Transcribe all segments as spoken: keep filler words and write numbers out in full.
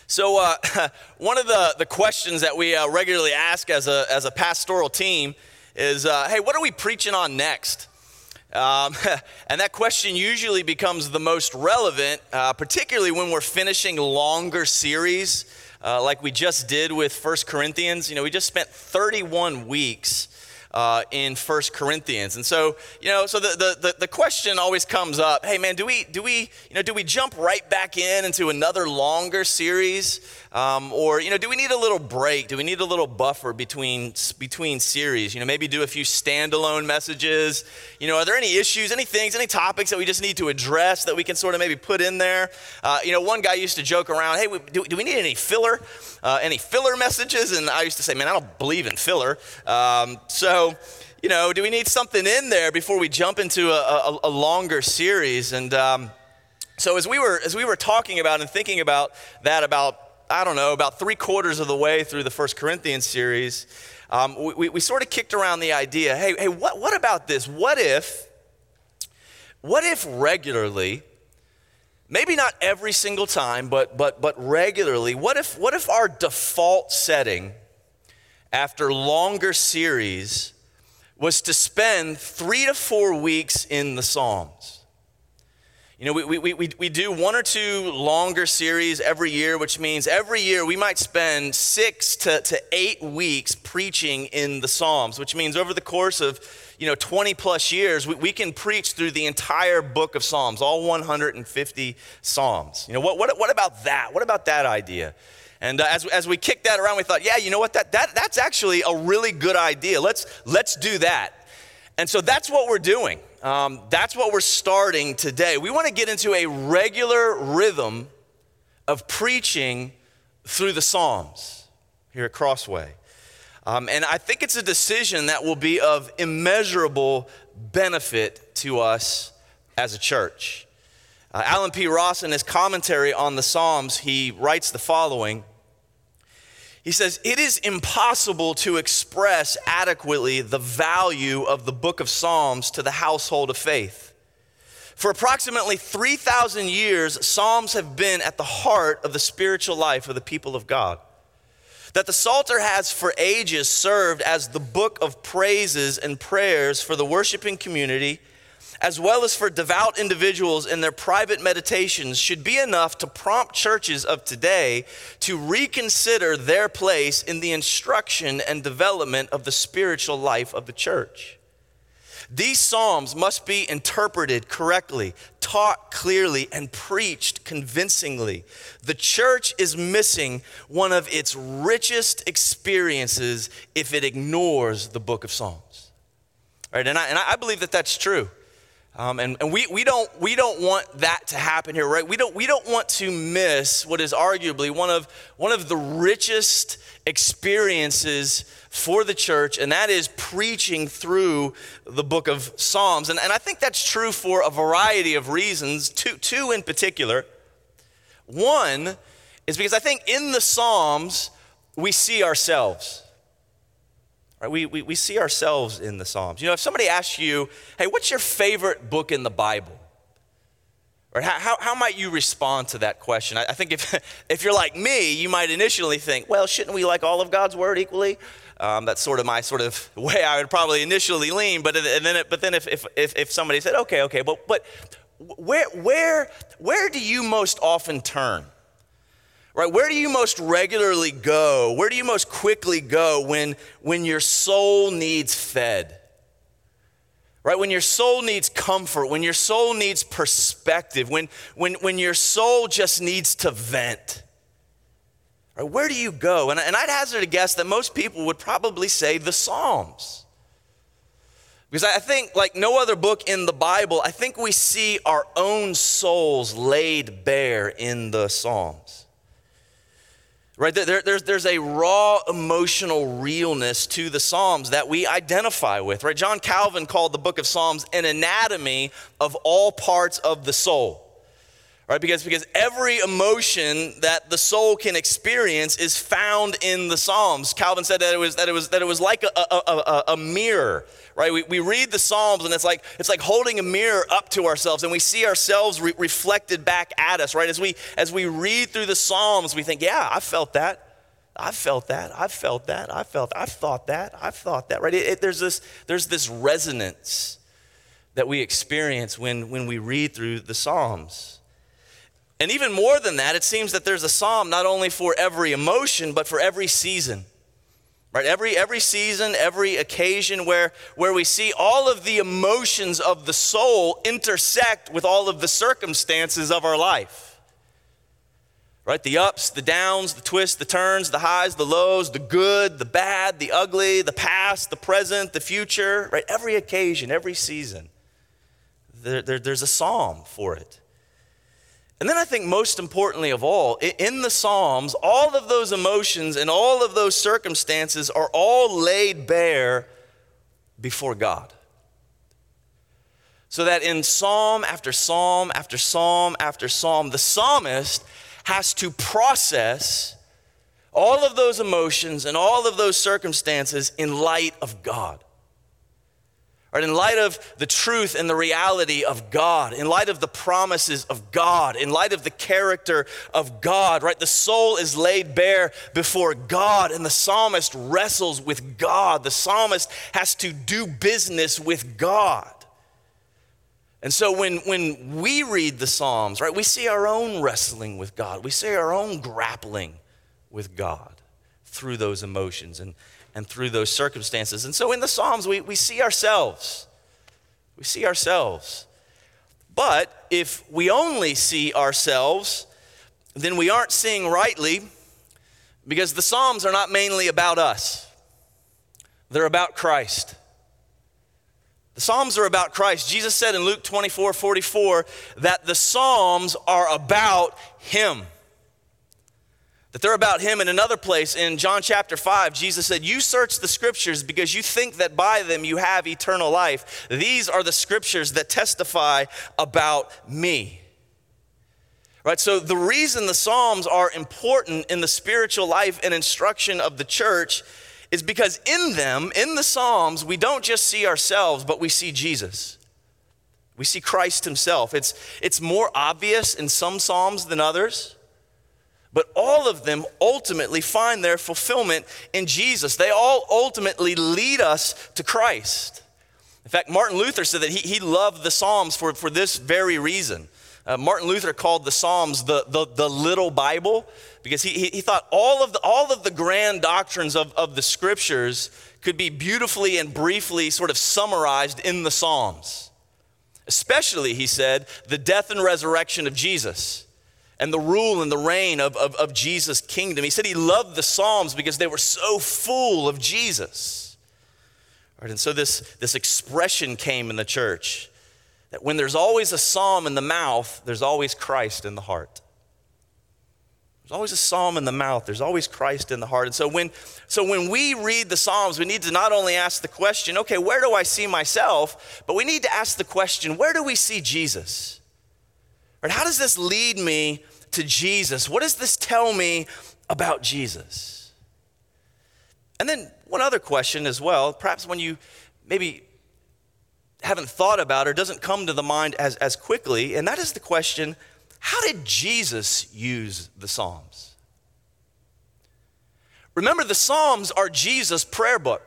So uh, one of the, the questions that we uh, regularly ask as a, as a pastoral team is, uh, hey, what are we preaching on next? Um, and that question usually becomes the most relevant, uh, particularly when we're finishing longer series, uh, like we just did with First Corinthians. You know, we just spent thirty-one weeks Uh, in First Corinthians. And so, you know, so the, the, the question always comes up, hey man, do we, do we, you know, do we jump right back in into another longer series? Um, or, you know, do we need a little break? Do we need a little buffer between, between series? You know, maybe do a few standalone messages. You know, are there any issues, any things, any topics that we just need to address that we can sort of maybe put in there? Uh, you know, one guy used to joke around, hey, we, do, do we need any filler? Uh, any filler messages? And I used to say, man, I don't believe in filler. Um, so, you know, do we need something in there before we jump into a, a, a longer series? And um, so as we were as we were talking about and thinking about that, about I don't know, about three quarters of the way through the First Corinthians series, um, we, we sort of kicked around the idea, hey, hey, what what about this? What if, what if regularly? Maybe not every single time, but but but regularly. What if what if our default setting after longer series was to spend three to four weeks in the Psalms? You know, we we we we do one or two longer series every year, which means every year we might spend six to, to eight weeks preaching in the Psalms, which means over the course of, you know, twenty plus years, we, we can preach through the entire book of Psalms, all one hundred fifty Psalms. You know, what what what about that? What about that idea? And uh, as as we kicked that around, we thought, yeah, you know what, that that that's actually a really good idea. Let's let's do that. And so that's what we're doing. Um, that's what we're starting today. We want to get into a regular rhythm of preaching through the Psalms here at Crossway. Um, and I think it's a decision that will be of immeasurable benefit to us as a church. Uh, Alan P. Ross, in his commentary on the Psalms, he writes the following. He says, it is impossible to express adequately the value of the book of Psalms to the household of faith. For approximately three thousand years, Psalms have been at the heart of the spiritual life of the people of God. That the Psalter has for ages served as the book of praises and prayers for the worshiping community, as well as for devout individuals in their private meditations, should be enough to prompt churches of today to reconsider their place in the instruction and development of the spiritual life of the church. These Psalms must be interpreted correctly, taught clearly, and preached convincingly. The church is missing one of its richest experiences if it ignores the book of Psalms. All right, and I, and I believe that that's true. Um, and and we, we don't we don't want that to happen here, right? We don't we don't want to miss what is arguably one of one of the richest experiences for the church, and that is preaching through the book of Psalms. And, and I think that's true for a variety of reasons, two, two in particular. One is because I think in the Psalms we see ourselves. Right, we, we we see ourselves in the Psalms. You know, if somebody asks you, hey, what's your favorite book in the Bible? Or how, how, how might you respond to that question? I, I think if if you're like me, you might initially think, well, shouldn't we like all of God's word equally? Um, that's sort of my sort of way I would probably initially lean. But and then it, but then if, if if if somebody said, okay, okay, but but where where where do you most often turn? Right, where do you most regularly go? Where do you most quickly go when, when your soul needs fed? Right, when your soul needs comfort, when your soul needs perspective, when, when, when your soul just needs to vent. Right, where do you go? And, and I'd hazard a guess that most people would probably say the Psalms. Because I think, like no other book in the Bible, I think we see our own souls laid bare in the Psalms. Right, there, there's, there's a raw emotional realness to the Psalms that we identify with, right? John Calvin called the book of Psalms an anatomy of all parts of the soul. right? Because, because every emotion that the soul can experience is found in the Psalms. Calvin said that it was that it was that it was like a, a, a, a mirror, right? We, we read the Psalms and it's like it's like holding a mirror up to ourselves, and we see ourselves re- reflected back at us, right? As we as we read through the Psalms, we think, yeah, I felt that. I've felt that. I've felt that. I've felt. I've thought that. I've thought that. Right? It, it, there's this. There's this resonance that we experience when when we read through the Psalms, and even more than that, it seems that there's a psalm not only for every emotion but for every season. Right? Every every season, every occasion where where we see all of the emotions of the soul intersect with all of the circumstances of our life. Right, the ups, the downs, the twists, the turns, the highs, the lows, the good, the bad, the ugly, the past, the present, the future, right? Every occasion, every season, there, there, there's a psalm for it. And then I think most importantly of all, in the Psalms, all of those emotions and all of those circumstances are all laid bare before God. So that in psalm after psalm after psalm after psalm, the psalmist has to process all of those emotions and all of those circumstances in light of God. Right, in light of the truth and the reality of God, in light of the promises of God, in light of the character of God, right? The soul is laid bare before God, and the psalmist wrestles with God. The psalmist has to do business with God. And so when, when we read the Psalms, right, we see our own wrestling with God. We see our own grappling with God through those emotions and, and through those circumstances. And so in the Psalms, we, we see ourselves. We see ourselves. But if we only see ourselves, then we aren't seeing rightly, because the Psalms are not mainly about us. They're about Christ. The Psalms are about Christ. Jesus said in Luke twenty-four forty-four that the Psalms are about him. That they're about him. In another place, in John chapter five, Jesus said, "You search the scriptures because you think that by them you have eternal life. These are the scriptures that testify about me." Right, so the reason the Psalms are important in the spiritual life and instruction of the church is because in them, in the Psalms, we don't just see ourselves, but we see Jesus. We see Christ himself. It's, it's more obvious in some Psalms than others, but all of them ultimately find their fulfillment in Jesus. They all ultimately lead us to Christ. In fact, Martin Luther said that he, he loved the Psalms for, for this very reason. Uh, Martin Luther called the Psalms the, the, the little Bible, because he, he, he thought all of the, all of the grand doctrines of, of the scriptures could be beautifully and briefly sort of summarized in the Psalms. Especially, he said, the death and resurrection of Jesus and the rule and the reign of, of, of Jesus' kingdom. He said he loved the Psalms because they were so full of Jesus. Right, and so this, this expression came in the church, that when there's always a psalm in the mouth, there's always Christ in the heart. There's always a psalm in the mouth, there's always Christ in the heart. And so when, so when we read the Psalms, we need to not only ask the question, okay, where do I see myself? But we need to ask the question, where do we see Jesus? Right, how does this lead me to Jesus? What does this tell me about Jesus? And then one other question as well, perhaps when you maybe haven't thought about or doesn't come to the mind as, as quickly, and that is the question, how did Jesus use the Psalms? Remember, the Psalms are Jesus' prayer book.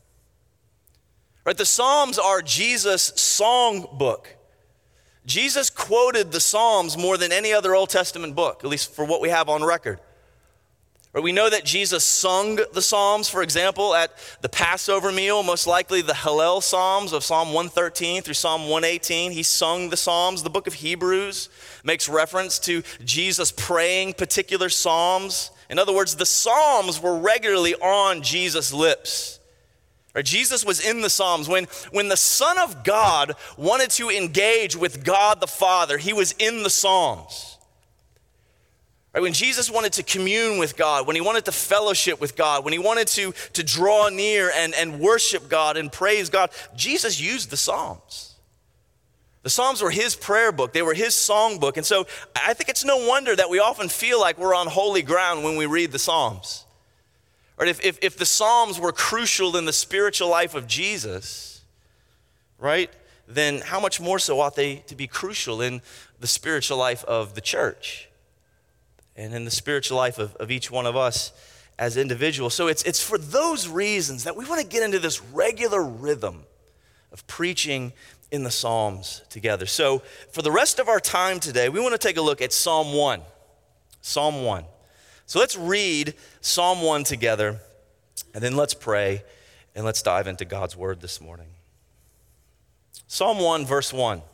Right? The Psalms are Jesus' song book. Jesus quoted the Psalms more than any other Old Testament book, at least for what we have on record. Right, we know that Jesus sung the Psalms, for example, at the Passover meal, most likely the Hallel Psalms of Psalm one thirteen through Psalm one eighteen. He sung the Psalms. The book of Hebrews makes reference to Jesus praying particular Psalms. In other words, the Psalms were regularly on Jesus' lips. Right, Jesus was in the Psalms. When, when the Son of God wanted to engage with God the Father, he was in the Psalms. Right, when Jesus wanted to commune with God, when he wanted to fellowship with God, when he wanted to, to draw near and, and worship God and praise God, Jesus used the Psalms. The Psalms were his prayer book. They were his song book. And so I think it's no wonder that we often feel like we're on holy ground when we read the Psalms. Right? If, if, if the Psalms were crucial in the spiritual life of Jesus, right, then how much more so ought they to be crucial in the spiritual life of the church and in the spiritual life of, of each one of us as individuals. So it's, it's for those reasons that we want to get into this regular rhythm of preaching in the Psalms together. So for the rest of our time today, we want to take a look at Psalm one. Psalm one. So let's read Psalm one together, and then let's pray, and let's dive into God's word this morning. Psalm one, verse one.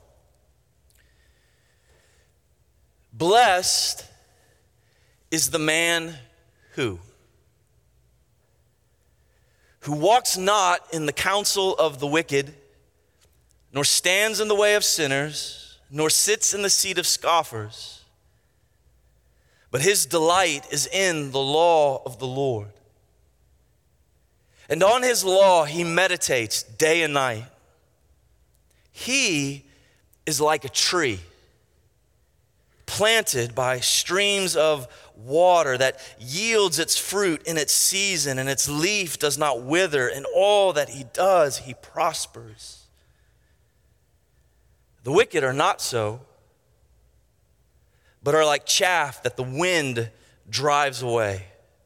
Blessed is the man who? Who walks not in the counsel of the wicked, nor stands in the way of sinners, nor sits in the seat of scoffers. But his delight is in the law of the Lord. And on his law he meditates day and night. He is like a tree planted by streams of water that yields its fruit in its season, and its leaf does not wither. In all that he does, he prospers. The wicked are not so, but are like chaff that the wind drives away.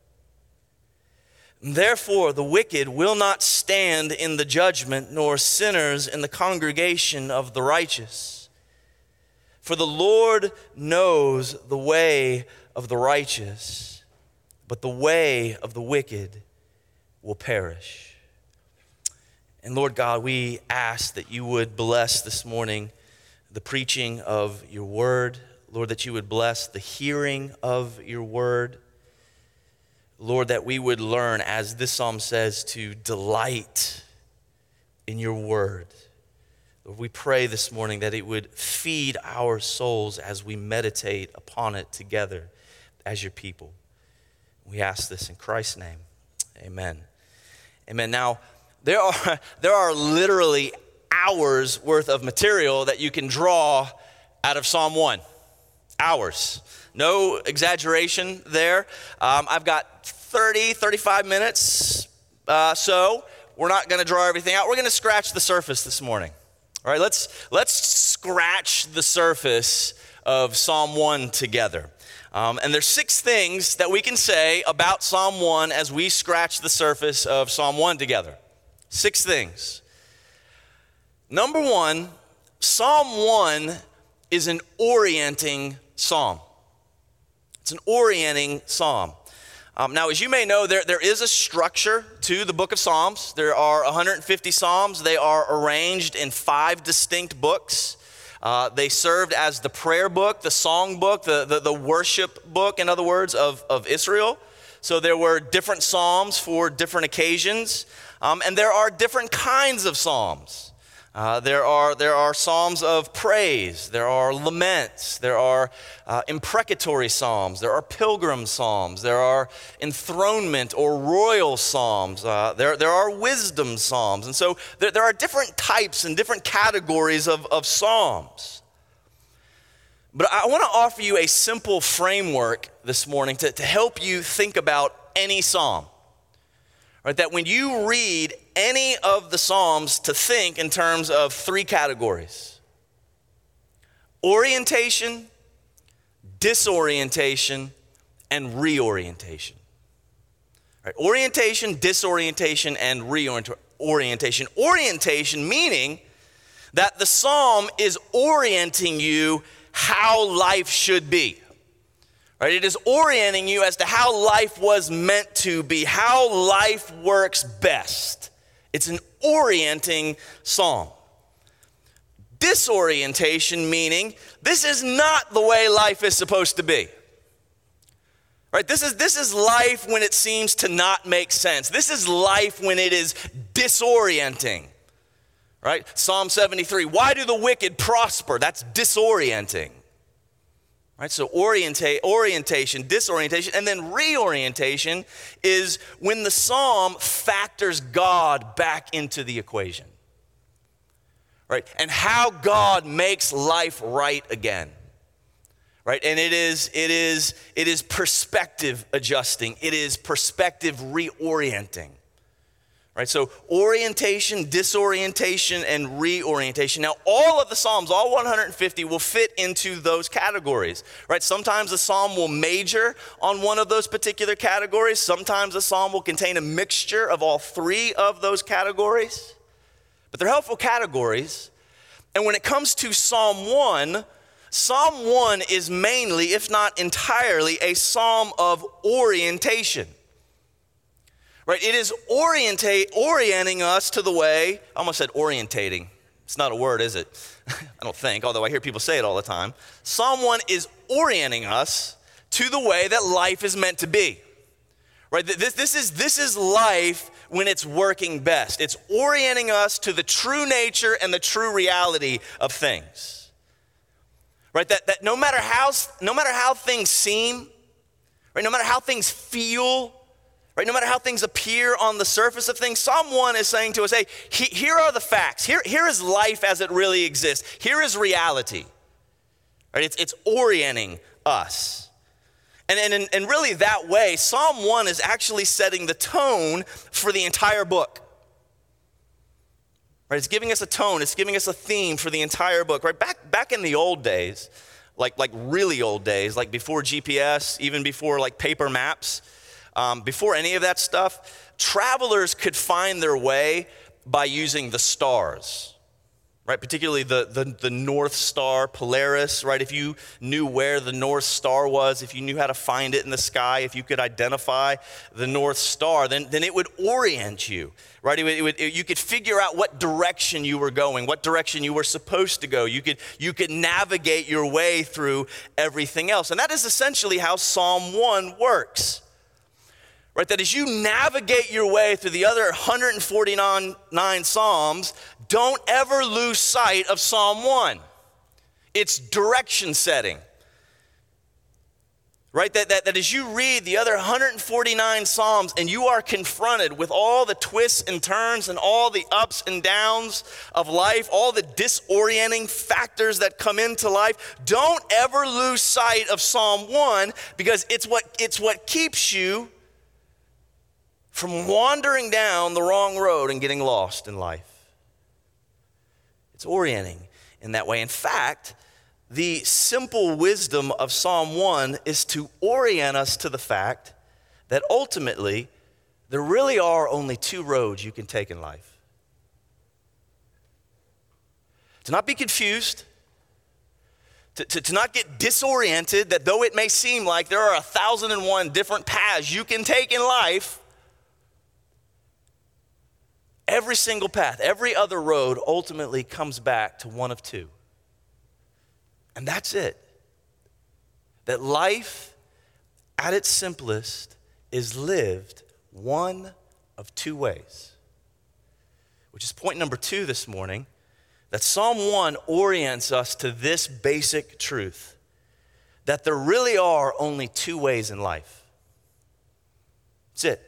Therefore, the wicked will not stand in the judgment, nor sinners in the congregation of the righteous. For the Lord knows the way of the righteous, but the way of the wicked will perish. And Lord God, we ask that you would bless this morning the preaching of your word. Lord, that you would bless the hearing of your word. Lord, that we would learn, as this psalm says, to delight in your word. Lord, we pray this morning that it would feed our souls as we meditate upon it together as your people. We ask this in Christ's name. Amen. Amen. Now, there are, there are literally hours worth of material that you can draw out of Psalm one. Hours. No exaggeration there. Um, I've got thirty, thirty-five minutes. Uh, so we're not going to draw everything out. We're going to scratch the surface this morning. All right, let's, let's scratch the surface of Psalm one together. Um, and there's six things that we can say about Psalm one as we scratch the surface of Psalm one together. Six things. Number one, Psalm one is an orienting psalm. It's an orienting psalm. Um, now, as you may know, there, there is a structure to the book of Psalms. There are one hundred fifty psalms. They are arranged in five distinct books. Uh, they served as the prayer book, the song book, the, the, the worship book, in other words, of, of Israel. So there were different psalms for different occasions. Um, and there are different kinds of psalms. Uh, there are there are psalms of praise, there are laments, there are uh, imprecatory psalms, there are pilgrim psalms, there are enthronement or royal psalms, uh, there, there are wisdom psalms. And so there, there are different types and different categories of, of psalms. But I want to offer you a simple framework this morning to, to help you think about any psalm. Right, that when you read any of the Psalms, to think in terms of three categories: orientation, disorientation, and reorientation. Right, orientation, disorientation, and reorientation. Orientation meaning that the Psalm is orienting you how life should be. Right, it is orienting you as to how life was meant to be, how life works best. It's an orienting psalm. Disorientation meaning this is not the way life is supposed to be. Right, this is, this is life when it seems to not make sense. This is life when it is disorienting. Right, Psalm seventy-three, why do the wicked prosper? That's disorienting. Right, so orienta- orientation, disorientation, and then reorientation is when the psalm factors God back into the equation. right? And how God makes life right again. Right? And it is it is it is perspective adjusting. It is perspective reorienting. Right? So orientation, disorientation, and reorientation. Now, all of the Psalms, all one hundred fifty, will fit into those categories. Right? Sometimes a psalm will major on one of those particular categories. Sometimes a psalm will contain a mixture of all three of those categories. But they're helpful categories. And when it comes to Psalm one, Psalm one is mainly, if not entirely, a psalm of orientation. Right? It is orientate, orienting us to the way, I almost said orientating. It's not a word, is it? I don't think, although I hear people say it all the time. Psalm one is orienting us to the way that life is meant to be. Right? This, this, is, this is life when it's working best. It's orienting us to the true nature and the true reality of things. Right? That, that no matter how, no matter how things seem, right? No matter how things feel, right? No matter how things appear on the surface of things, Psalm one is saying to us, hey, he, here are the facts. Here, here is life as it really exists. Here is reality. Right? It's, it's orienting us. And, and, and really that way, Psalm one is actually setting the tone for the entire book. Right? It's giving us a tone. It's giving us a theme for the entire book. Right? Back, back in the old days, like, like really old days, like before G P S, even before like paper maps, um, before any of that stuff, travelers could find their way by using the stars. Right, particularly the, the, the North Star, Polaris, right? If you knew where the North Star was, if you knew how to find it in the sky, if you could identify the North Star, then, then it would orient you, right? It would, it would, it, you could figure out what direction you were going, what direction you were supposed to go. You could, you could navigate your way through everything else. And that is essentially how Psalm one works. Right, that as you navigate your way through the other one hundred forty-nine Psalms, don't ever lose sight of Psalm one. It's direction setting. Right, that, that, that as you read the other one hundred forty-nine Psalms and you are confronted with all the twists and turns and all the ups and downs of life, all the disorienting factors that come into life, don't ever lose sight of Psalm one, because it's what, it's what keeps you from wandering down the wrong road and getting lost in life. It's orienting in that way. In fact, the simple wisdom of Psalm one is to orient us to the fact that ultimately there really are only two roads you can take in life. To not be confused, to, to, to not get disoriented, that though it may seem like there are a thousand and one different paths you can take in life, every single path, every other road ultimately comes back to one of two. And that's it. That life, at its simplest, is lived one of two ways. Which is point number two this morning, that Psalm one orients us to this basic truth, that there really are only two ways in life. That's it.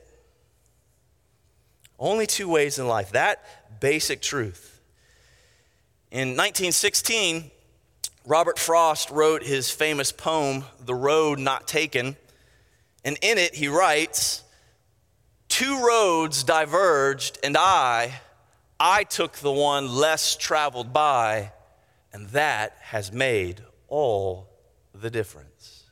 Only two ways in life. That basic truth. In nineteen sixteen, Robert Frost wrote his famous poem, The Road Not Taken. And in it, he writes, "Two roads diverged, and I, I took the one less traveled by, and that has made all the difference."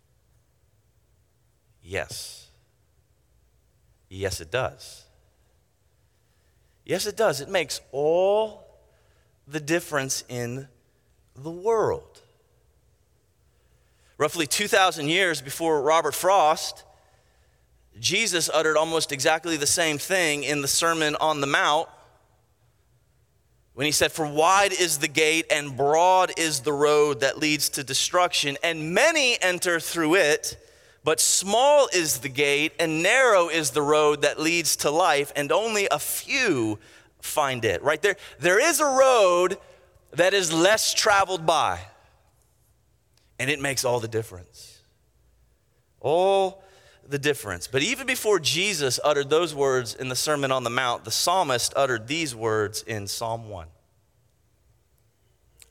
Yes. Yes, it does. Yes, it does. It makes all the difference in the world. Roughly two thousand years before Robert Frost, Jesus uttered almost exactly the same thing in the Sermon on the Mount when he said, "For wide is the gate and broad is the road that leads to destruction, and many enter through it. But small is the gate and narrow is the road that leads to life, and only a few find it." Right there, there is a road that is less traveled by, and it makes all the difference. All the difference. But even before Jesus uttered those words in the Sermon on the Mount, the psalmist uttered these words in Psalm one.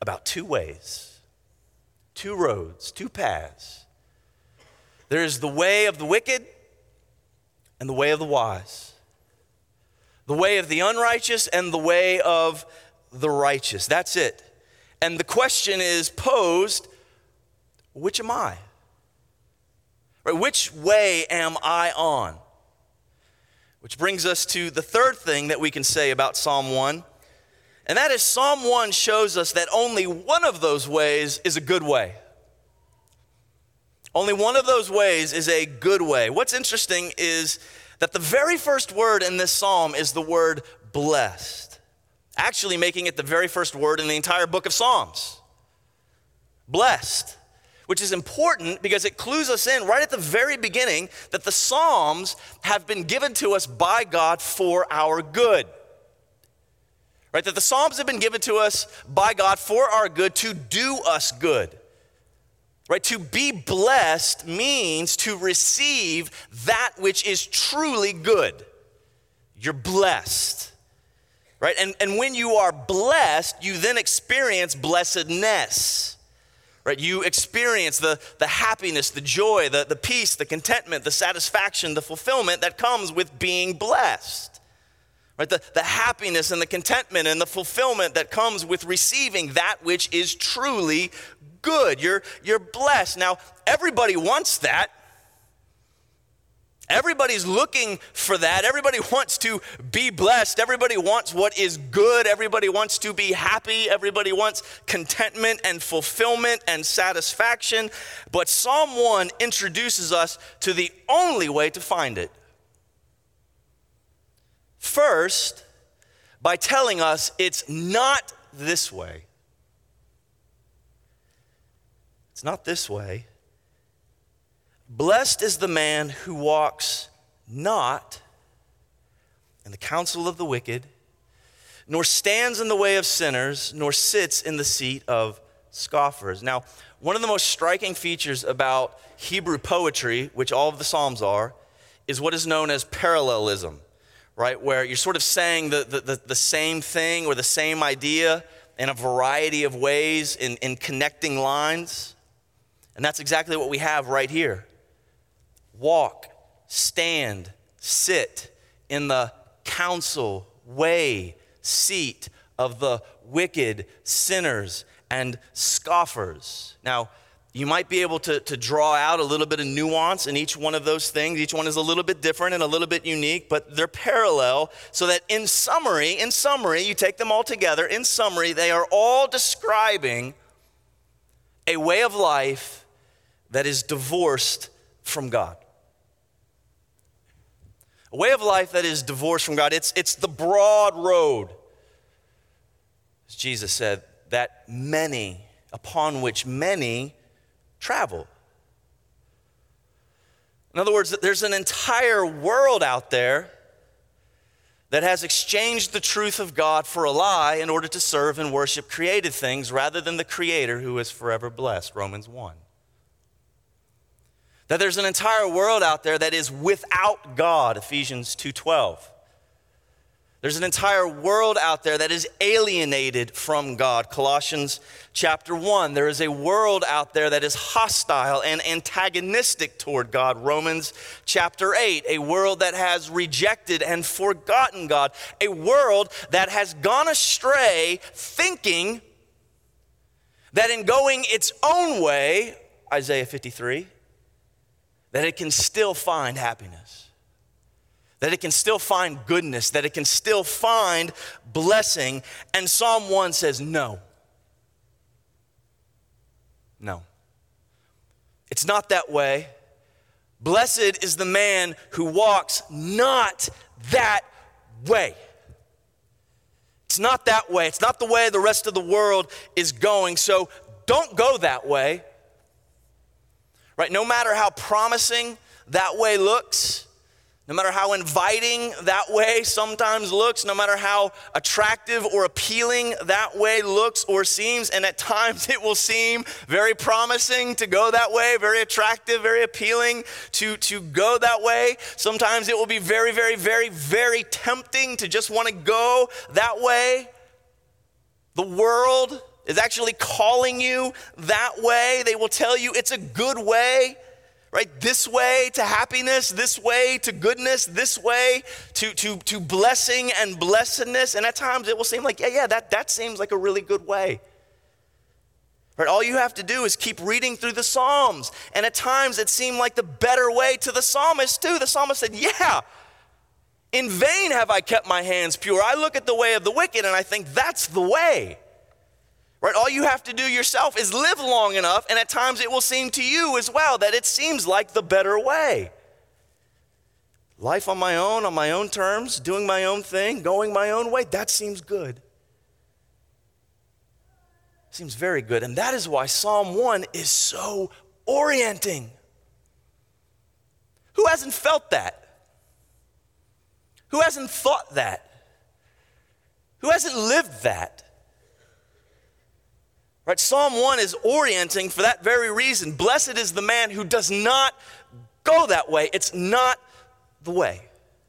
about two ways, two roads, two paths. There is the way of the wicked and the way of the wise, the way of the unrighteous and the way of the righteous. That's it. And the question is posed, which am I? Right, which way am I on? Which brings us to the third thing that we can say about Psalm one, and that is Psalm one shows us that only one of those ways is a good way. Only one of those ways is a good way. What's interesting is that the very first word in this psalm is the word blessed, actually making it the very first word in the entire book of Psalms. Blessed, which is important because it clues us in right at the very beginning that the Psalms have been given to us by God for our good. Right? That the Psalms have been given to us by God for our good, to do us good. Right? To be blessed means to receive that which is truly good. You're blessed. Right? And, and when you are blessed, you then experience blessedness. Right? You experience the, the happiness, the joy, the, the peace, the contentment, the satisfaction, the fulfillment that comes with being blessed. Right? The, the happiness and the contentment and the fulfillment that comes with receiving that which is truly good. You're, you're blessed. Now, everybody wants that. Everybody's looking for that. Everybody wants to be blessed. Everybody wants what is good. Everybody wants to be happy. Everybody wants contentment and fulfillment and satisfaction. But Psalm one introduces us to the only way to find it. First, by telling us it's not this way. It's not this way. Blessed is the man who walks not in the counsel of the wicked, nor stands in the way of sinners, nor sits in the seat of scoffers. Now, one of the most striking features about Hebrew poetry, which all of the Psalms are, is what is known as parallelism, right? Where you're sort of saying the, the, the, the same thing or the same idea in a variety of ways in, in connecting lines. And that's exactly what we have right here. Walk, stand, sit in the counsel, way, seat of the wicked, sinners, and scoffers. Now, you might be able to, to draw out a little bit of nuance in each one of those things. Each one is a little bit different and a little bit unique, but they're parallel so that in summary, in summary, you take them all together, in summary, they are all describing a way of life that is divorced from God. A way of life that is divorced from God. It's, it's the broad road, as Jesus said, that many, upon which many travel. In other words, there's an entire world out there that has exchanged the truth of God for a lie in order to serve and worship created things rather than the Creator who is forever blessed, Romans one. That there's an entire world out there that is without God, Ephesians two twelve. There's an entire world out there that is alienated from God, Colossians chapter one. There is a world out there that is hostile and antagonistic toward God, Romans chapter eight. A world that has rejected and forgotten God. A world that has gone astray thinking that in going its own way, Isaiah fifty-three, that it can still find happiness, that it can still find goodness, that it can still find blessing. And Psalm one says, no. No. It's not that way. Blessed is the man who walks not that way. It's not that way. It's not the way the rest of the world is going. So don't go that way. Right? No matter how promising that way looks, no matter how inviting that way sometimes looks, no matter how attractive or appealing that way looks or seems, and at times it will seem very promising to go that way, very attractive, very appealing to, to go that way. Sometimes it will be very, very, very, very tempting to just want to go that way. The world is actually calling you that way. They will tell you it's a good way, right? This way to happiness, this way to goodness, this way to, to, to blessing and blessedness. And at times it will seem like, yeah, yeah, that, that seems like a really good way. Right, all you have to do is keep reading through the Psalms. And at times it seemed like the better way to the psalmist too. The psalmist said, yeah, in vain have I kept my hands pure. I look at the way of the wicked and I think that's the way. Right, all you have to do yourself is live long enough, and at times it will seem to you as well that it seems like the better way. Life on my own, on my own terms, doing my own thing, going my own way, that seems good. Seems very good. And that is why Psalm one is so orienting. Who hasn't felt that? Who hasn't thought that? Who hasn't lived that? Right? Psalm one is orienting for that very reason. Blessed is the man who does not go that way. It's not the way.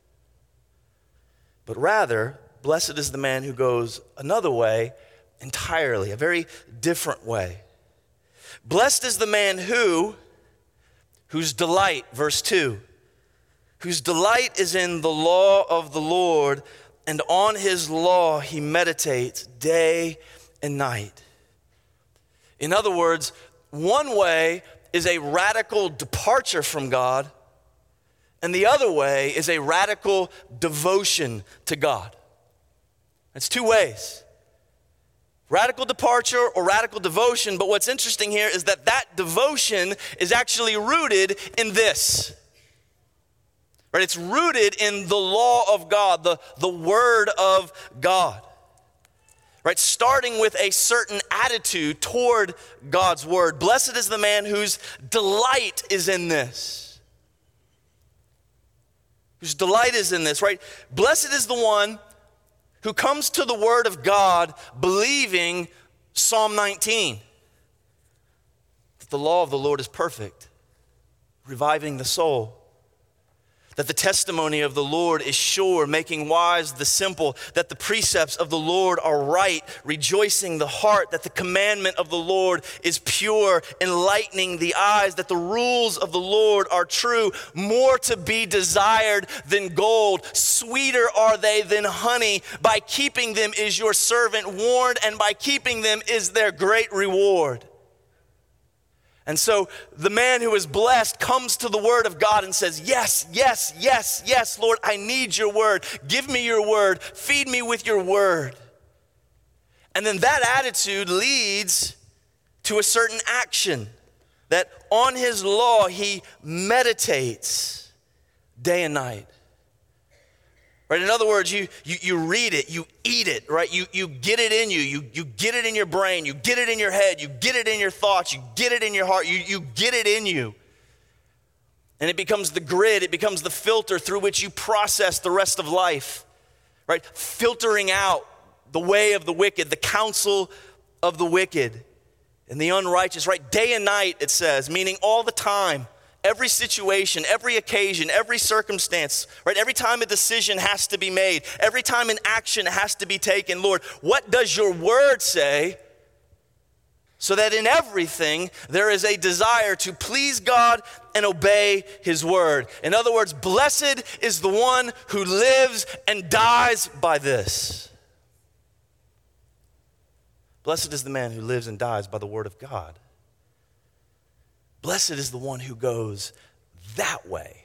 But rather, blessed is the man who goes another way entirely, a very different way. Blessed is the man who, whose delight, verse two, whose delight is in the law of the Lord, and on his law he meditates day and night. In other words, one way is a radical departure from God, and the other way is a radical devotion to God. It's two ways. Radical departure or radical devotion, but what's interesting here is that that devotion is actually rooted in this. Right? It's rooted in the law of God, the, the word of God. Right? Starting with a certain attitude toward God's word. Blessed is the man whose delight is in this. Whose delight is in this, right? Blessed is the one who comes to the word of God believing Psalm nineteen, that the law of the Lord is perfect, reviving the soul. That the testimony of the Lord is sure, making wise the simple. That the precepts of the Lord are right, rejoicing the heart. That the commandment of the Lord is pure, enlightening the eyes. That the rules of the Lord are true, more to be desired than gold. Sweeter are they than honey. By keeping them is your servant warned, and by keeping them is their great reward. And so the man who is blessed comes to the word of God and says, yes, yes, yes, yes, Lord, I need your word. Give me your word. Feed me with your word. And then that attitude leads to a certain action, that on his law he meditates day and night. Right? In other words, you, you, you read it, you eat it, right? You, you get it in you, you, you get it in your brain, you get it in your head, you get it in your thoughts, you get it in your heart, you, you get it in you. And it becomes the grid, it becomes the filter through which you process the rest of life, right? Filtering out the way of the wicked, the counsel of the wicked and the unrighteous, right? Day and night, it says, meaning all the time. Every situation, every occasion, every circumstance, right? Every time a decision has to be made, every time an action has to be taken. Lord, what does your word say? So that in everything there is a desire to please God and obey his word. In other words, blessed is the one who lives and dies by this. Blessed is the man who lives and dies by the word of God. Blessed is the one who goes that way.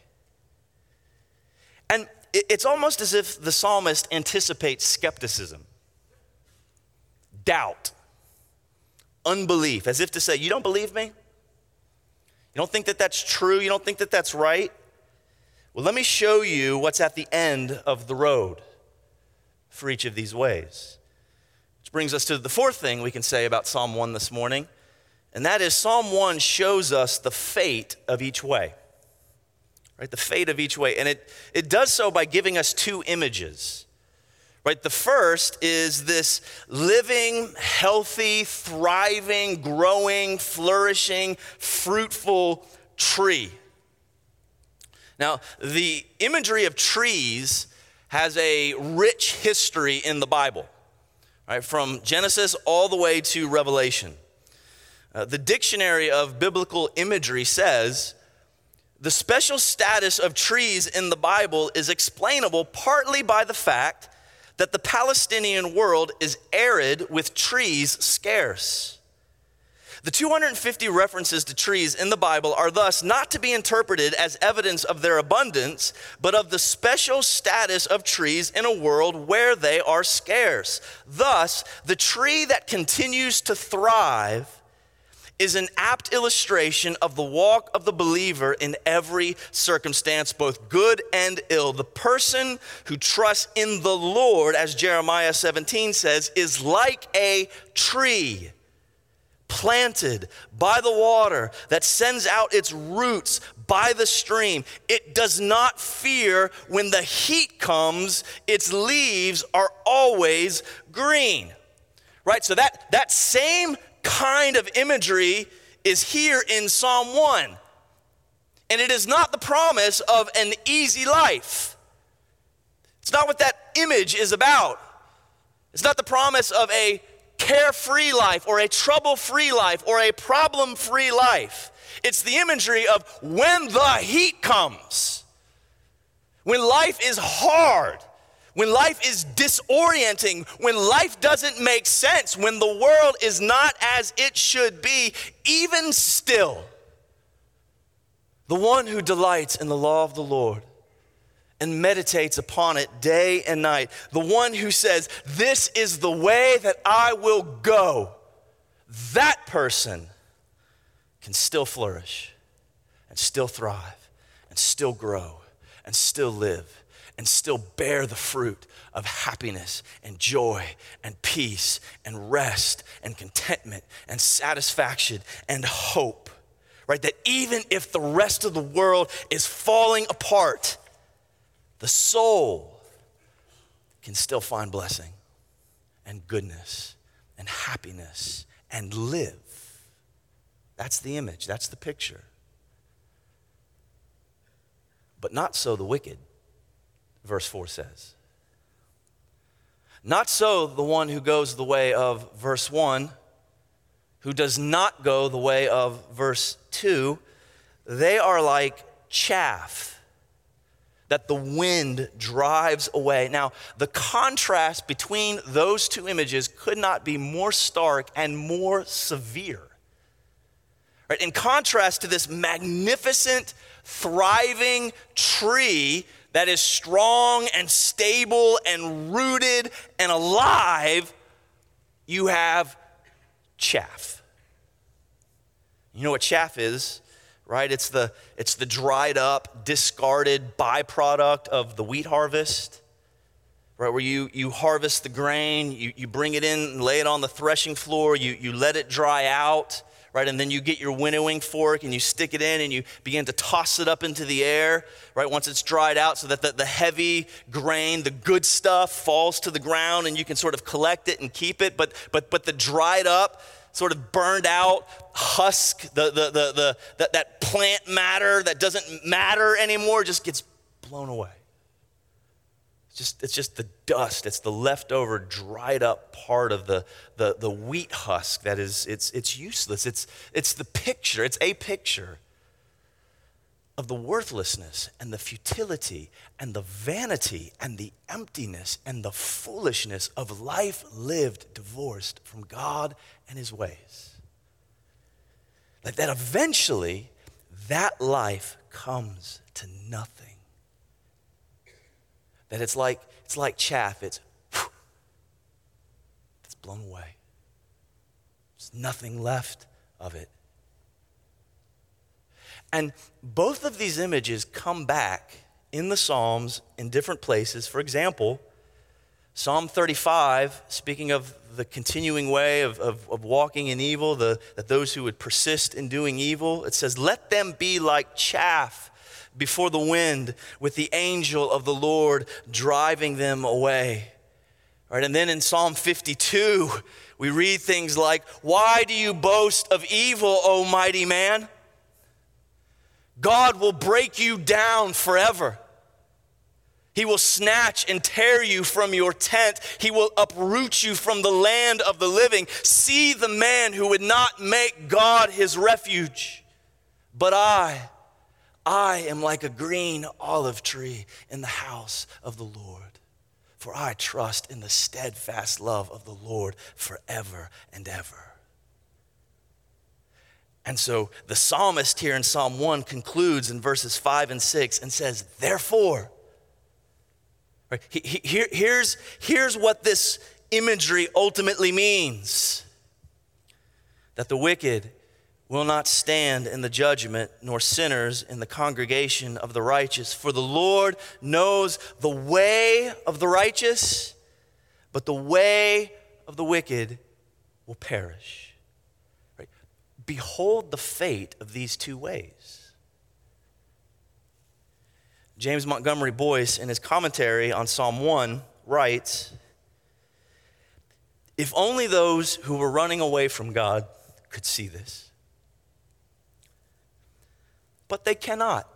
And it's almost as if the psalmist anticipates skepticism, doubt, unbelief, as if to say, you don't believe me? You don't think that that's true? You don't think that that's right? Well, let me show you what's at the end of the road for each of these ways. Which brings us to the fourth thing we can say about Psalm one this morning. And that is Psalm one shows us the fate of each way, right? The fate of each way. And it, it does so by giving us two images, right? The first is this living, healthy, thriving, growing, flourishing, fruitful tree. Now, the imagery of trees has a rich history in the Bible. right, from Genesis all the way to Revelation. Uh, the Dictionary of Biblical Imagery says, the special status of trees in the Bible is explainable partly by the fact that the Palestinian world is arid with trees scarce. The two hundred fifty references to trees in the Bible are thus not to be interpreted as evidence of their abundance, but of the special status of trees in a world where they are scarce. Thus, the tree that continues to thrive is an apt illustration of the walk of the believer in every circumstance, both good and ill. The person who trusts in the Lord, as Jeremiah seventeen says, is like a tree planted by the water that sends out its roots by the stream. It does not fear when the heat comes. Its leaves are always green. Right? So that, that same kind of imagery is here in Psalm one. And it is not the promise of an easy life. It's not what that image is about. It's not the promise of a carefree life or a trouble-free life or a problem-free life. It's the imagery of when the heat comes, when life is hard, when life is disorienting, when life doesn't make sense, when the world is not as it should be, even still, the one who delights in the law of the Lord and meditates upon it day and night, the one who says, this is the way that I will go, that person can still flourish and still thrive and still grow and still live and still bear the fruit of happiness and joy and peace and rest and contentment and satisfaction and hope, right? That even if the rest of the world is falling apart, the soul can still find blessing and goodness and happiness and live. That's the image, that's the picture. But not so the wicked, verse four says. Not so the one who goes the way of verse one, who does not go the way of verse two. They are like chaff that the wind drives away. Now, the contrast between those two images could not be more stark and more severe. Right? In contrast to this magnificent, thriving tree that is strong and stable and rooted and alive, you have chaff. You know what chaff is? Right? It's the, it's the dried up, discarded byproduct of the wheat harvest, right? Where you, you harvest the grain, you, you bring it in and lay it on the threshing floor, you, you let it dry out, right? And then you get your winnowing fork and you stick it in and you begin to toss it up into the air, right? Once it's dried out so that the, the heavy grain, the good stuff falls to the ground and you can sort of collect it and keep it, but, but, but the dried up, sort of burned out husk, the, the, the, the, that, that plant matter that doesn't matter anymore just gets blown away. It's just, it's just the dust. It's the leftover dried up part of the, the, the wheat husk that is, it's, it's useless. It's, it's the picture, it's a picture of the worthlessness and the futility and the vanity and the emptiness and the foolishness of life lived divorced from God and his ways. Like that eventually that life comes to nothing. That it's like, it's like chaff, it's, it's blown away. There's nothing left of it. And both of these images come back in the Psalms in different places. For example, Psalm thirty-five, speaking of the continuing way of, of, of walking in evil, the, that those who would persist in doing evil, it says, let them be like chaff before the wind, with the angel of the Lord driving them away. All right, and then in Psalm fifty-two, we read things like, why do you boast of evil, O mighty man? God will break you down forever. He will snatch and tear you from your tent. He will uproot you from the land of the living. See the man who would not make God his refuge. But I, I am like a green olive tree in the house of the Lord. For I trust in the steadfast love of the Lord forever and ever. And so the psalmist here in Psalm one concludes in verses five and six and says, therefore, right, he, he, here, here's, here's what this imagery ultimately means. That the wicked will not stand in the judgment, nor sinners in the congregation of the righteous. For the Lord knows the way of the righteous, but the way of the wicked will perish. Right? Behold the fate of these two ways. James Montgomery Boyce, in his commentary on Psalm one, writes, if only those who were running away from God could see this. But they cannot,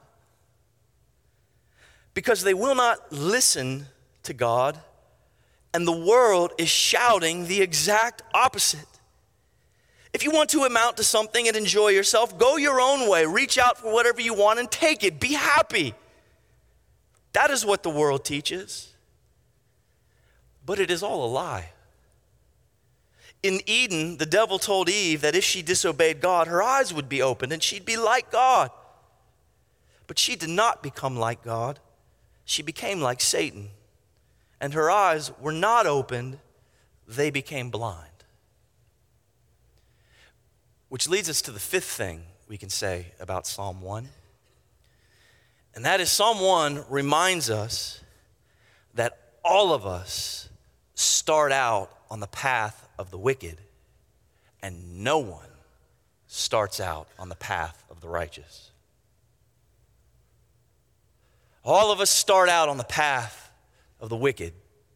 because they will not listen to God, and the world is shouting the exact opposite. If you want to amount to something and enjoy yourself, go your own way, reach out for whatever you want and take it, be happy. That is what the world teaches, but it is all a lie. In Eden, the devil told Eve that if she disobeyed God, her eyes would be opened and she'd be like God. But she did not become like God. She became like Satan. And her eyes were not opened, they became blind. Which leads us to the fifth thing we can say about Psalm one. And that is Psalm one reminds us that all of us start out on the path of the wicked, and no one starts out on the path of the righteous. All of us start out on the path of the wicked,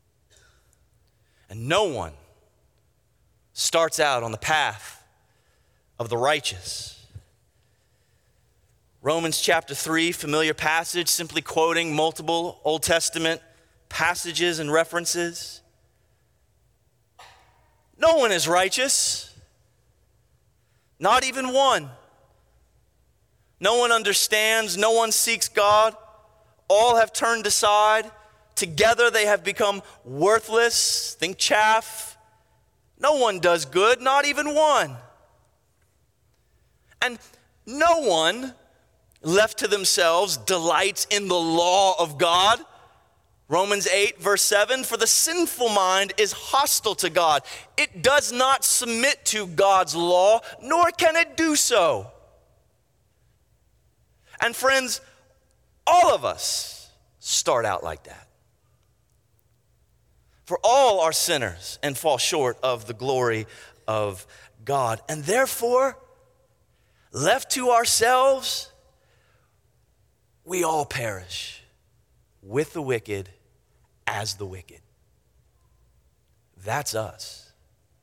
and no one starts out on the path of the righteous. Romans chapter three, familiar passage, simply quoting multiple Old Testament passages and references. No one is righteous, not even one. No one understands, no one seeks God. All have turned aside. Together they have become worthless. Think chaff. No one does good, not even one. And no one left to themselves delights in the law of God. Romans eight, verse seven, for the sinful mind is hostile to God. It does not submit to God's law, nor can it do so. And friends, all of us start out like that. For all are sinners and fall short of the glory of God. And therefore, left to ourselves, we all perish with the wicked as the wicked. That's us.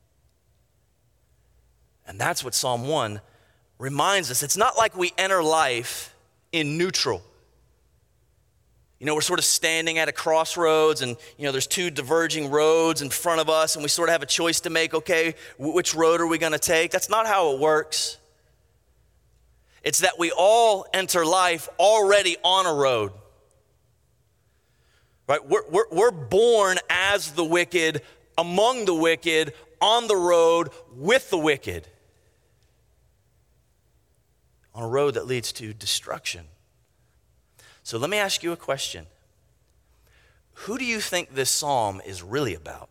And that's what Psalm one reminds us. It's not like we enter life in neutral. You know, we're sort of standing at a crossroads and, you know, there's two diverging roads in front of us and we sort of have a choice to make, okay, which road are we going to take? That's not how it works. It's that we all enter life already on a road. Right? We're, we're, we're born as the wicked, among the wicked, on the road with the wicked. On a road that leads to destruction. So let me ask you a question. Who do you think this psalm is really about?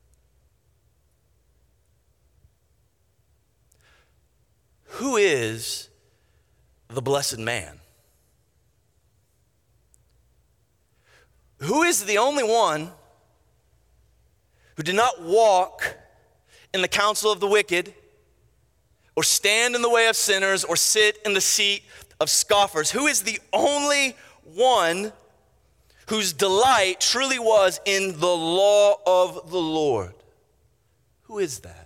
Who is the blessed man? Who is the only one who did not walk in the counsel of the wicked, or stand in the way of sinners, or sit in the seat of scoffers? Who is the only one whose delight truly was in the law of the Lord? Who is that?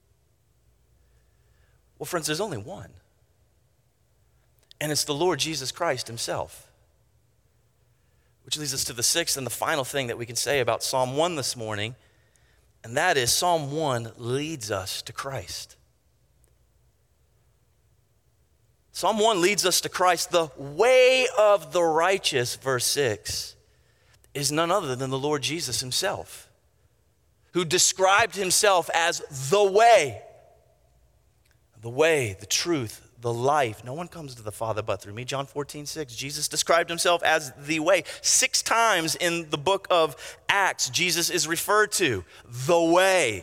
Well, friends, there's only one. And it's the Lord Jesus Christ himself. Which leads us to the sixth and the final thing that we can say about Psalm one this morning, and that is Psalm one leads us to Christ. Psalm one leads us to Christ. The way of the righteous, verse six, is none other than the Lord Jesus himself, who described himself as the way, the way, the truth, the life. No one comes to the Father but through me. John fourteen, six, Jesus described himself as the way. Six times in the book of Acts, Jesus is referred to the way.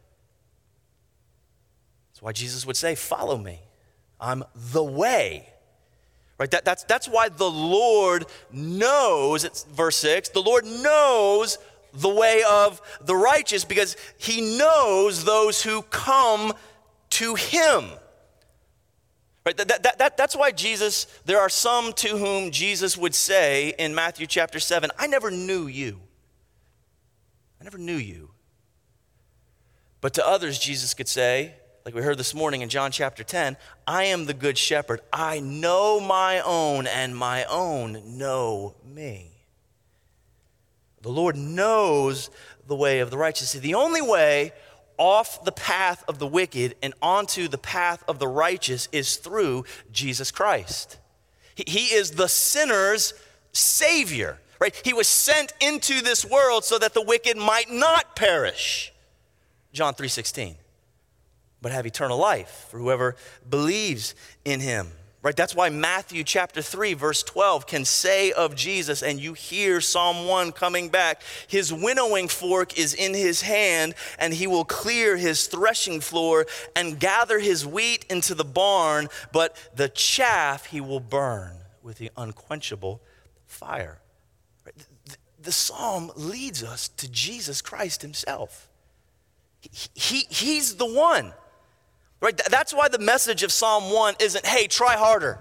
That's why Jesus would say, follow me. I'm the way, right? That, that's, that's why the Lord knows, it's verse six, the Lord knows the way of the righteous because he knows those who come to him, right? That, that, that, that's why Jesus, there are some to whom Jesus would say in Matthew chapter seven, I never knew you. I never knew you. But to others, Jesus could say, like we heard this morning in John chapter ten, I am the good shepherd. I know my own, and my own know me. The Lord knows the way of the righteous. See, the only way off the path of the wicked and onto the path of the righteous is through Jesus Christ. He, he is the sinner's Savior, right? He was sent into this world so that the wicked might not perish. John three sixteen. But have eternal life for whoever believes in him, right? That's why Matthew chapter three, verse twelve can say of Jesus, and you hear Psalm one coming back, his winnowing fork is in his hand, and he will clear his threshing floor and gather his wheat into the barn, but the chaff he will burn with the unquenchable fire. Right? The, the psalm leads us to Jesus Christ himself. He, he, he's the one. Right? That's why the message of Psalm one isn't, hey, try harder.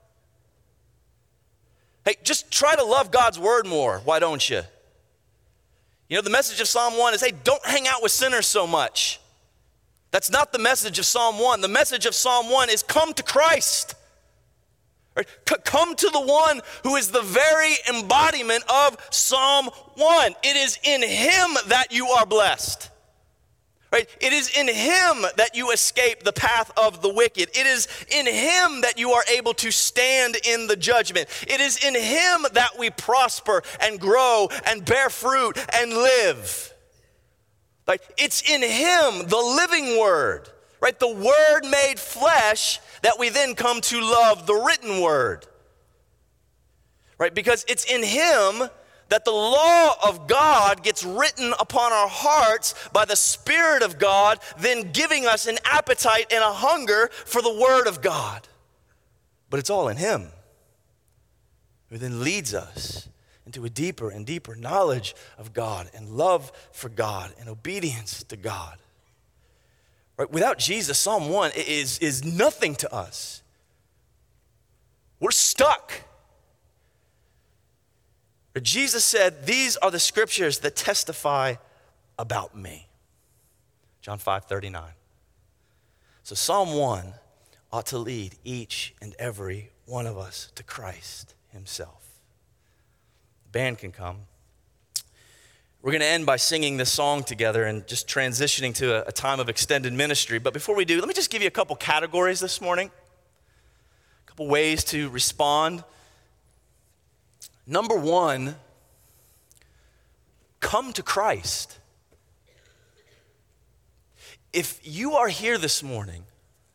Hey, just try to love God's word more. Why don't you? You know, the message of Psalm one is, hey, don't hang out with sinners so much. That's not the message of Psalm one. The message of Psalm one is come to Christ. Right? C- come to the one who is the very embodiment of Psalm one. It is in him that you are blessed. Right? It is in him that you escape the path of the wicked. It is in him that you are able to stand in the judgment. It is in him that we prosper and grow and bear fruit and live. Right? It's in him, the living word, right? The word made flesh that we then come to love the written word. Right? Because it's in him that the law of God gets written upon our hearts by the Spirit of God, then giving us an appetite and a hunger for the Word of God. But it's all in him, who then leads us into a deeper and deeper knowledge of God and love for God and obedience to God. Right? Without Jesus, Psalm one is, is nothing to us. We're stuck. But Jesus said, these are the scriptures that testify about me. John five thirty-nine. So Psalm one ought to lead each and every one of us to Christ himself. The band can come. We're going to end by singing this song together and just transitioning to a, a time of extended ministry. But before we do, let me just give you a couple categories this morning, a couple ways to respond. Number one, come to Christ. If you are here this morning,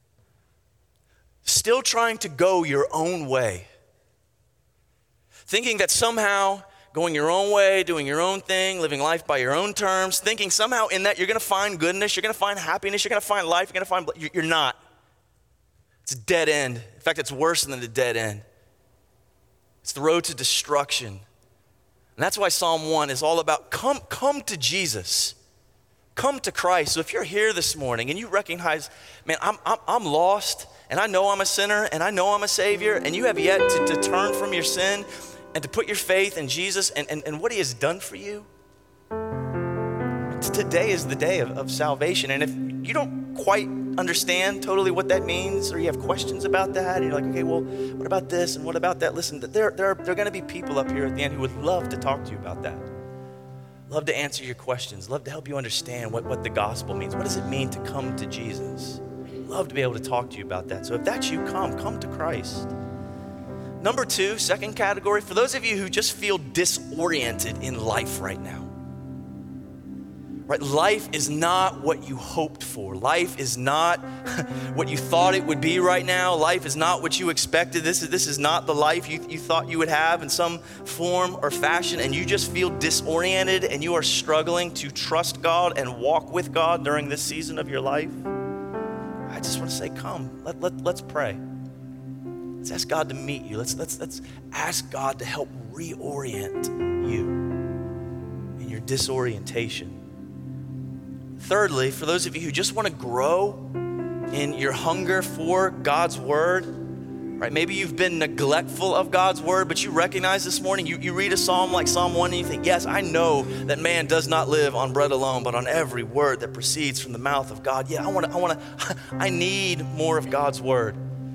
still trying to go your own way, thinking that somehow going your own way, doing your own thing, living life by your own terms, thinking somehow in that you're going to find goodness, you're going to find happiness, you're going to find life, you're going to find, you're not. It's a dead end. In fact, it's worse than a dead end. It's the road to destruction. And that's why Psalm one is all about come, come to Jesus. Come to Christ. So if you're here this morning and you recognize, man, I'm, I'm, I'm lost and I know I'm a sinner and I know I'm a Savior, and you have yet to, to turn from your sin and to put your faith in Jesus and, and, and what he has done for you, today is the day of, of salvation. And if you don't quite understand totally what that means, or you have questions about that, and you're like, okay, well, what about this and what about that? Listen, there, there, are, there are going to be people up here at the end who would love to talk to you about that. Love to answer your questions. Love to help you understand what, what the gospel means. What does it mean to come to Jesus? Love to be able to talk to you about that. So if that's you, come, come to Christ. Number two, second category, for those of you who just feel disoriented in life right now. Right? Life is not what you hoped for. Life is not what you thought it would be right now. Life is not what you expected. This is, this is not the life you, you thought you would have in some form or fashion, and you just feel disoriented and you are struggling to trust God and walk with God during this season of your life. I just want to say, come, let, let, let's pray. Let's ask God to meet you. Let's, let's, let's ask God to help reorient you in your disorientation. Thirdly, for those of you who just want to grow in your hunger for God's word, right? Maybe you've been neglectful of God's word, but you recognize this morning, you, you read a psalm like Psalm one and you think, yes, I know that man does not live on bread alone, but on every word that proceeds from the mouth of God. Yeah, I want to, I want to, I need more of God's word.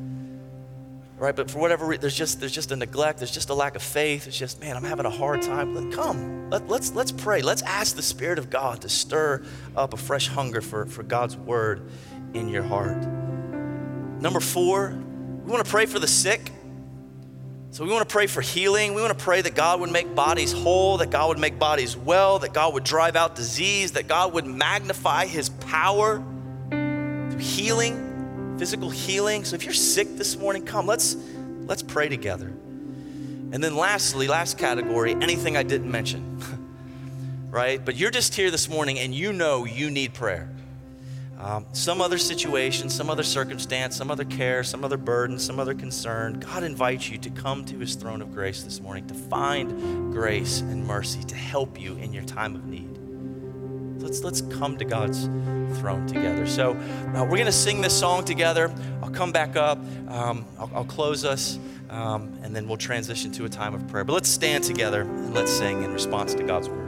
Right, but for whatever reason, there's just there's just a neglect, there's just a lack of faith. It's just, man, I'm having a hard time. Let, come, let, let's let's pray. Let's ask the Spirit of God to stir up a fresh hunger for, for God's word in your heart. Number four, we want to pray for the sick. So we want to pray for healing. We want to pray that God would make bodies whole, that God would make bodies well, that God would drive out disease, that God would magnify his power through healing. Physical healing. So if you're sick this morning, come, let's let's pray together. And then lastly, last category, anything I didn't mention, right? But you're just here this morning and you know you need prayer. Um, some other situation, some other circumstance, some other care, some other burden, some other concern. God invites you to come to his throne of grace this morning, to find grace and mercy, to help you in your time of need. Let's let's come to God's throne together. So uh, we're going to sing this song together. I'll come back up. Um, I'll, I'll close us, um, and then we'll transition to a time of prayer. But let's stand together and let's sing in response to God's word.